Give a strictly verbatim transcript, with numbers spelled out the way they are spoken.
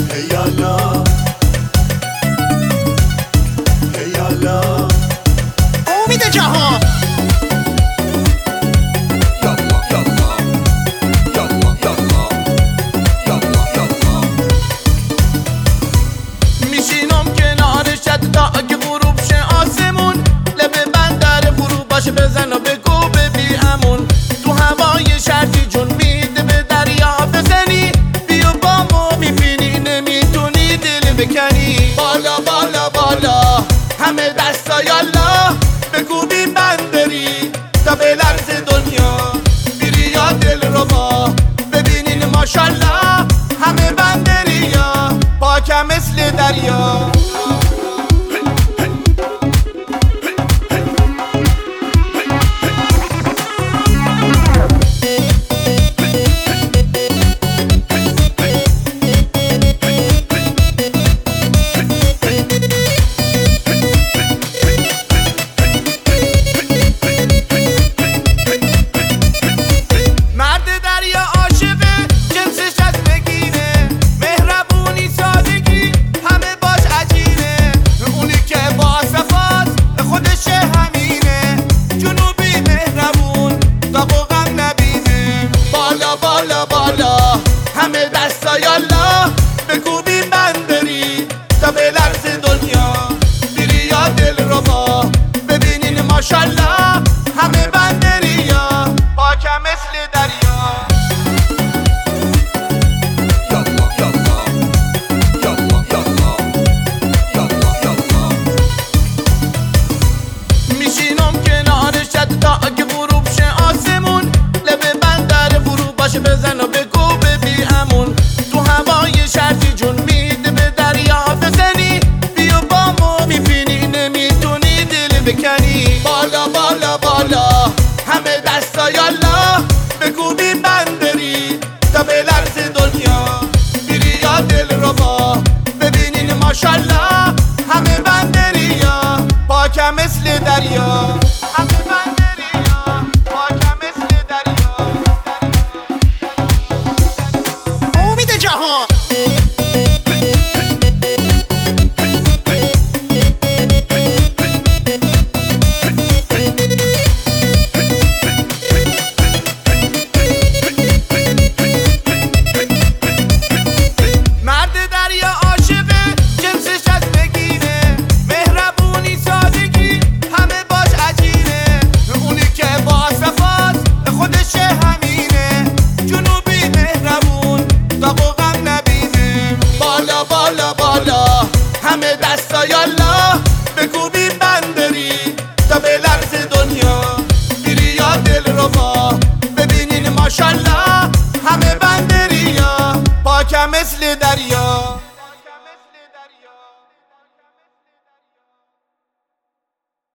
هیالا هیالا امید جهان میشینم کنارشت تا اگه غروب شه آسمون لبه بندر فرو باشه بزن و بگو ببی امون تو هوای شرطی جون میده به دریا بزنی بیا با ما میبینی نمیتونی دل بکنی بالا بالا بالا همه دستا یالا بگو بی بندری تا به لرز دنیا بیری یا دل رو با ببینین ماشالله همه بندری یا پاکم مثل دریا همه دستا یالا بگو بی بندری تا به لرز دنیا بیری یا دل رو با ببینین ماشالله همه بندری یا پاکم مثل دریا میشینم کنارشت تا اگه غروب شه آسمون لبه بندر فرو باشه بزن و بگو ببی امون تو هوای شرطی جون میده به دریا بزنی بیا با ما میبینی نمیتونی دل بکنی بالا بالا بالا همه دستا یالا بگو بی بندری تا به لرز دنیا بیری یا دل رو با ببینین ماشالله همه بندری یا پاکم مثل دریا همه بندری یا پاکم مثل دریا امید جهان همه دستا یالا بگو بی بندری تا به لرز دنیا بیری یا دل رو با ببینین ماشالله همه بندری یا پاکم مثل دریا